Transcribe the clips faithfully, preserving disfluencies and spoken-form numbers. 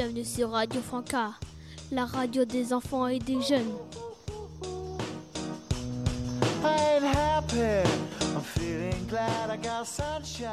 bienvenue sur Radio Franca, la radio des enfants et des jeunes. I'm happy, I'm feeling glad I got sunshine.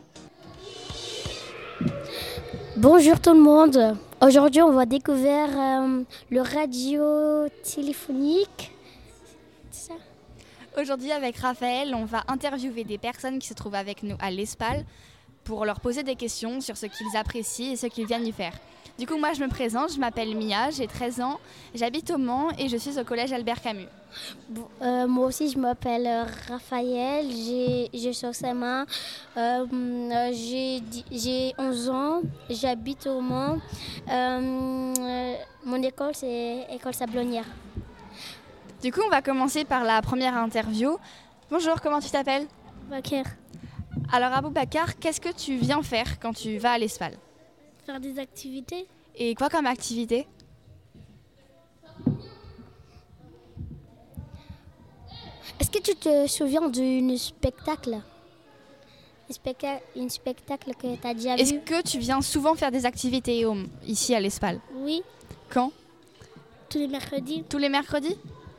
Bonjour tout le monde. Aujourd'hui, on va découvrir euh, le radio téléphonique. C'est ça ? Aujourd'hui, avec Raphaël, on va interviewer des personnes qui se trouvent avec nous à l'Espal pour leur poser des questions sur ce qu'ils apprécient et ce qu'ils viennent y faire. Du coup, moi, je me présente, je m'appelle Mia, j'ai treize ans, j'habite au Mans et je suis au collège Albert Camus. Bon, euh, moi aussi, je m'appelle euh, Raphaël, j'ai, j'ai sur sa main, euh, j'ai, j'ai onze ans, j'habite au Mans. Euh, euh, mon école, c'est École Sablonnière. Du coup, on va commencer par la première interview. Bonjour, comment tu t'appelles ? Bakir. Alors, Aboubacar, qu'est-ce que tu viens faire quand tu vas à l'Espal ? Faire des activités. Et quoi comme activité ? Est-ce que tu te souviens d'un spectacle Un spectacle, un spectacle que tu as déjà Est-ce vu ? que tu viens souvent faire des activités au- ici à l'Espal ? Oui, Quand ? tous les mercredis. Tous les mercredis ?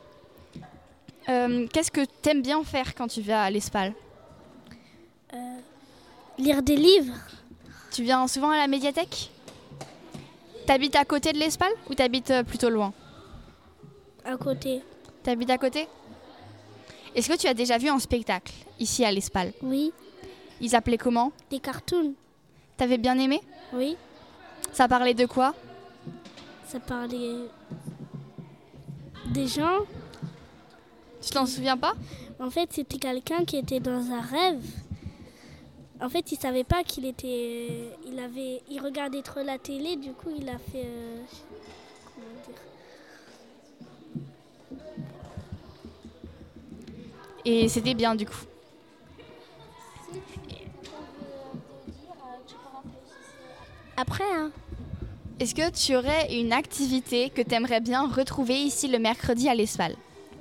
Euh, qu'est-ce que tu aimes bien faire quand tu vas à l'Espal ? Euh, lire des livres. Tu viens souvent à la médiathèque ? T'habites à côté de l'Espal ou t'habites euh, plutôt loin ? À côté. T'habites à côté ? Est-ce que tu as déjà vu un spectacle ici à l'Espal ? Oui, Ils s'appelaient comment ? des cartoons. T'avais bien aimé ? Oui, Ça parlait de quoi ? ça parlait des gens. Tu t'en souviens pas ? En fait, c'était quelqu'un qui était dans un rêve. En fait, il savait pas qu'il était. Il avait. Il regardait trop la télé, du coup, il a fait. euh, Comment dire ? Et c'était bien du coup. Après, hein. Est-ce que tu aurais une activité que tu aimerais bien retrouver ici le mercredi à l'Espal ?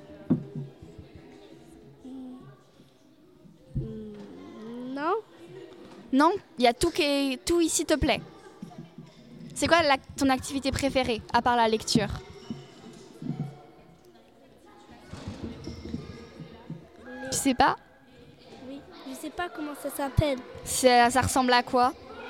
Non. Non ? Il y a tout qui est... tout ici te plaît ? C'est quoi la- ton activité préférée, à part la lecture ? Tu sais pas ? Oui. Je sais pas comment ça s'appelle. Ça, ça ressemble à quoi ?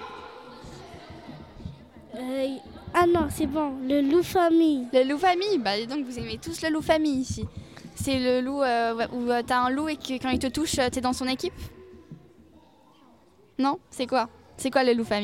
Euh, Ah non, c'est bon. Le loup famille. Le loup famille. Bah dis donc, vous aimez tous le loup famille ici. C'est le loup euh, où euh, t'as un loup et que quand il te touche, euh, t'es dans son équipe ? Non ? C'est quoi ? C'est quoi le loup famille ?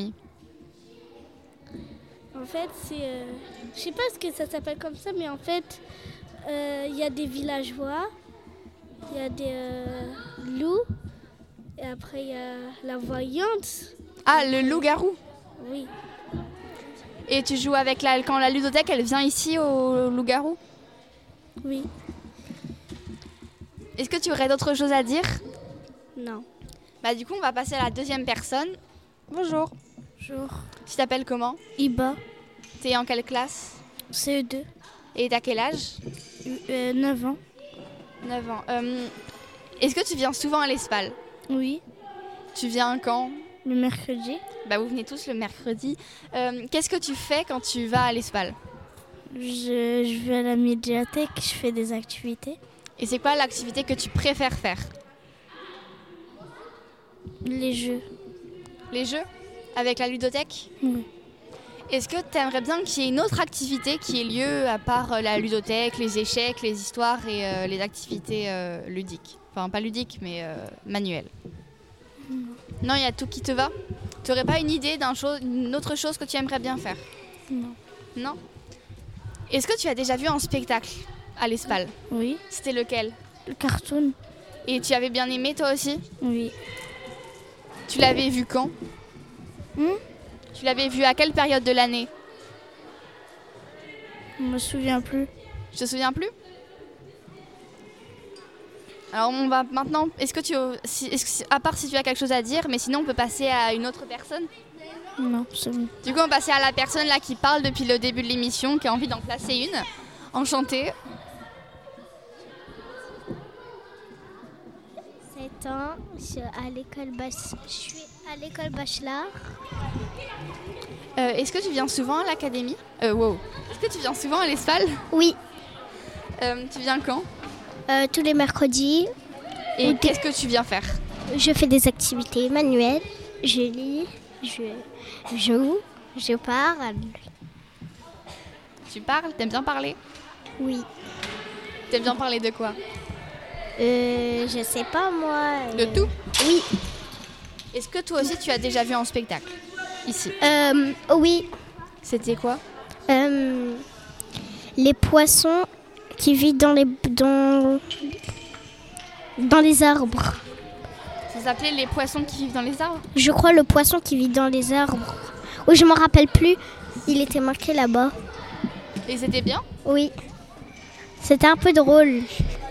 En fait, c'est. euh, Je sais pas ce que ça s'appelle comme ça, mais en fait, euh, il y a des villageois, il y a des euh, loups, et après, il y a la voyante. Ah, le loup-garou. Oui. Et tu joues avec la... Quand la ludothèque, elle vient ici au loup-garou ? Oui. Est-ce que tu aurais d'autres choses à dire ? Non. Bah du coup, on va passer à la deuxième personne. Bonjour. Bonjour. Tu t'appelles comment ? Iba, T'es en quelle classe ? C E deux, Et t'as quel âge ? euh, neuf ans. neuf ans. Euh, Est-ce que tu viens souvent à l'Espal ? Oui. Tu viens quand ? Le mercredi. Bah vous venez tous le mercredi. Euh, Qu'est-ce que tu fais quand tu vas à l'Espal ? Je, je vais à la médiathèque, je fais des activités. Et c'est quoi l'activité que tu préfères faire ? Les jeux. Les jeux ? Avec la ludothèque ? Oui. Est-ce que tu aimerais bien qu'il y ait une autre activité qui ait lieu à part euh, la ludothèque, les échecs, les histoires et euh, les activités euh, ludiques ? Enfin, pas ludiques, mais euh, manuelles. Non, il y a tout qui te va ? Tu n'aurais pas une idée d'une chose, une autre chose que tu aimerais bien faire ? Non. Non ? Est-ce que tu as déjà vu un spectacle à l'Espal ? Oui. C'était lequel ? Le cartoon. Et tu avais bien aimé toi aussi ? Oui. Tu l'avais vu quand ? Hmm Tu l'avais vu à quelle période de l'année ? Je me souviens plus. Je te souviens plus ? Alors on va maintenant, est-ce que tu, si, est-ce que, à part si tu as quelque chose à dire, mais sinon on peut passer à une autre personne. Non, c'est bon. Du coup on va passer à la personne là qui parle depuis le début de l'émission, qui a envie d'en placer une. Enchantée. C'est ans. Je suis à l'école Bach- je suis à l'école Bachelard. Euh, Est-ce que tu viens souvent à l'académie euh, wow. Est-ce que tu viens souvent à l'ESPAL? Oui, Euh, Tu viens quand? euh, tous les mercredis, Et qu'est-ce que tu viens faire? je fais des activités manuelles. Je lis, je joue, je parle. Tu parles? T'aimes bien parler? Oui. T'aimes bien parler de quoi? Euh, je sais pas moi. De euh, tout? Oui. Est-ce que toi aussi tu as déjà vu un spectacle ici? Euh, oui. C'était quoi? Euh, les poissons qui vivent dans les dans dans les arbres. Ça s'appelait Les poissons qui vivent dans les arbres? Je crois le poisson qui vit dans les arbres. Oui, je m'en rappelle plus. Il était marqué là-bas. Et c'était bien? Oui. C'était un peu drôle.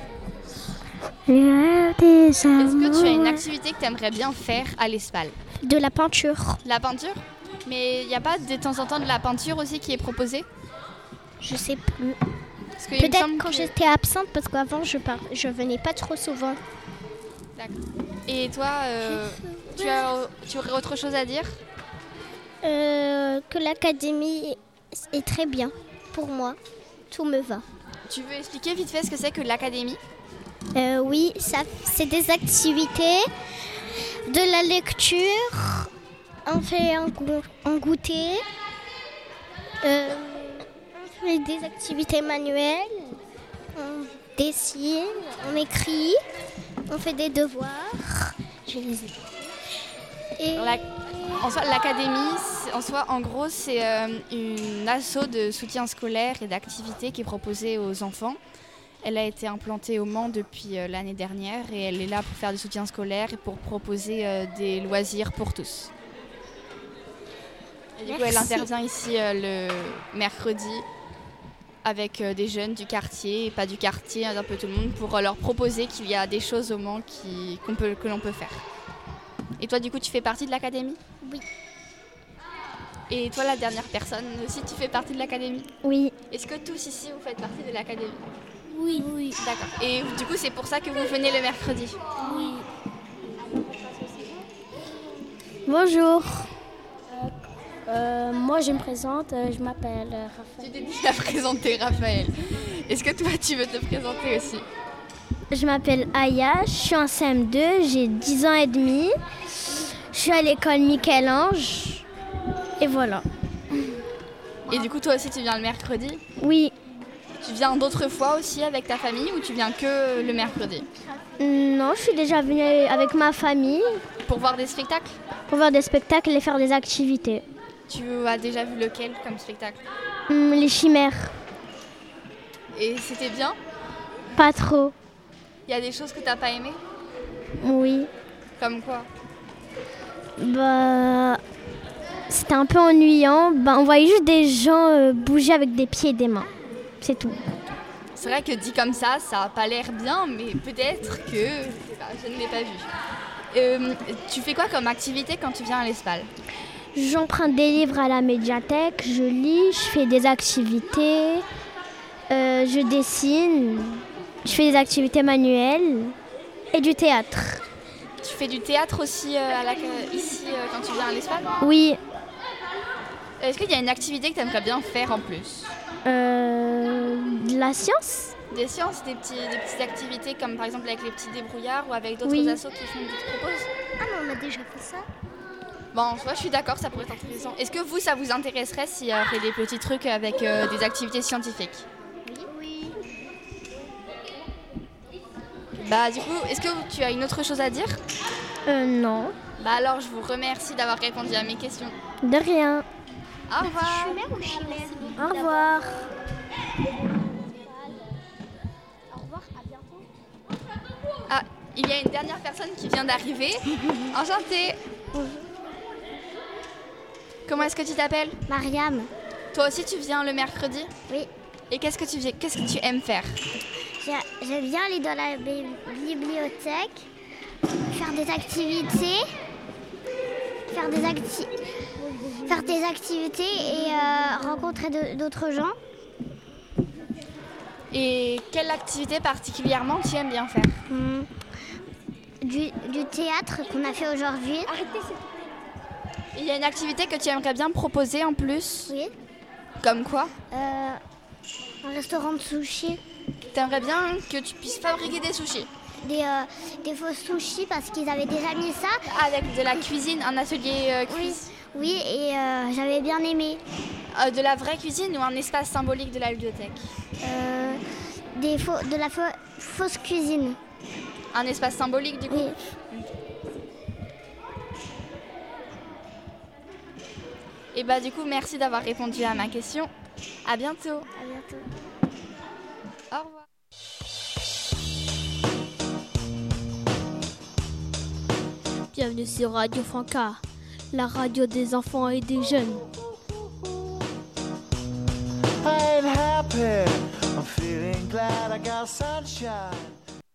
Est-ce que tu as une activité que tu aimerais bien faire à l'ESPAL? De la peinture. La peinture? Mais il n'y a pas de temps en temps de la peinture aussi qui est proposée? Je sais plus. Parce qu'il me Peut-être semble quand que- j'étais absente parce qu'avant je par... je venais pas trop souvent. D'accord. Et toi, euh, tu, as, tu aurais autre chose à dire? Euh, que l'académie est très bien pour moi. Tout me va. Tu veux expliquer vite fait ce que c'est que l'académie? Euh, oui, ça, c'est des activités, de la lecture, on fait un, go- un goûter, euh, on fait des activités manuelles, on dessine, on écrit, on fait des devoirs. Je les ai. Et La- En soi, l'académie, c'est- en soi, en gros, c'est euh, une asso de soutien scolaire et d'activités qui est proposée aux enfants. Elle a été implantée au Mans depuis euh, l'année dernière et elle est là pour faire du soutien scolaire et pour proposer euh, des loisirs pour tous. Et du coup, elle Merci. intervient ici euh, le mercredi avec euh, des jeunes du quartier et pas du quartier, un peu tout le monde, pour euh, leur proposer qu'il y a des choses au Mans qui, qu'on peut, que l'on peut faire. Et toi, du coup, tu fais partie de l'académie? Oui. Et toi, la dernière personne aussi, tu fais partie de l'académie? oui, Est-ce que tous ici, vous faites partie de l'académie? oui, oui, D'accord. Et du coup, c'est pour ça que vous venez le mercredi? oui. Bonjour. Euh, moi je me présente, euh, je m'appelle euh, Raphaël. Tu t'es déjà présenté, Raphaël. Est-ce que toi, tu veux te présenter aussi? Je m'appelle Aya, je suis en C M deux, j'ai dix ans et demi. Je suis à l'école Michel-Ange. Et voilà. Et du coup, toi aussi, tu viens le mercredi? Oui, Tu viens d'autres fois aussi avec ta famille ou tu viens que le mercredi? non, je suis déjà venue avec ma famille Pour voir des spectacles? pour voir des spectacles et faire des activités. Tu as déjà vu lequel comme spectacle? Hum, les chimères, Et c'était bien? pas trop. Il y a des choses que t'as pas aimées? Oui. Comme quoi? Bah, c'était un peu ennuyant. Bah, on voyait juste des gens euh, bouger avec des pieds et des mains. C'est tout. C'est vrai que dit comme ça, ça n'a pas l'air bien, mais peut-être que je sais pas, je ne l'ai pas vu. Euh, tu fais quoi comme activité quand tu viens à l'ESPAL? J'emprunte des livres à la médiathèque, je lis, je fais des activités, euh, je dessine, je fais des activités manuelles et du théâtre. Tu fais du théâtre aussi euh, à la, ici euh, quand tu viens à l'ESPAL? Oui, Est-ce qu'il y a une activité que tu aimerais bien faire en plus? euh, de la science. Des sciences, des, petits, des petites activités comme par exemple avec les petits débrouillards ou avec d'autres Oui. assos qui, font, qui te proposent? Ah mais on a déjà fait ça. Bon, en soi, je suis d'accord, ça pourrait être intéressant. Est-ce que vous, ça vous intéresserait s'il y avait des petits trucs avec euh, des activités scientifiques? Oui. Bah du coup, est-ce que tu as une autre chose à dire? Euh, non, Bah alors, je vous remercie d'avoir répondu à mes questions. de rien. Au revoir. Au revoir. Ah, il y a une dernière personne qui vient d'arriver. Enchantée. Comment est-ce que tu t'appelles? Mariam. Toi aussi, tu viens le mercredi? Oui. Et qu'est-ce que tu fais? Qu'est-ce que tu aimes faire? Je, je viens aller dans la bi- bibliothèque, faire des activités, faire des, acti- faire des activités et euh, rencontrer de- d'autres gens. Et quelle activité particulièrement tu aimes bien faire? Hmm. du, du théâtre qu'on a fait aujourd'hui. Il y a une activité que tu aimerais bien proposer en plus? Oui. Comme quoi? Euh, un restaurant de sushi. Tu aimerais bien que tu puisses fabriquer des sushis? Des, euh, des faux sushis parce qu'ils avaient déjà mis ça. Avec de la cuisine, un atelier euh, Oui, cuisine. oui et euh, j'avais bien aimé. Euh, de la vraie cuisine ou un espace symbolique de la bibliothèque? Euh, des faux, de la faux- fausse cuisine. Un espace symbolique du coup? Oui. Et bah du coup, merci d'avoir répondu à ma question. À bientôt. À bientôt. Au revoir. Bienvenue sur Radio Franca, la radio des enfants et des jeunes. I ain't happy. I'm feeling glad I got sunshine.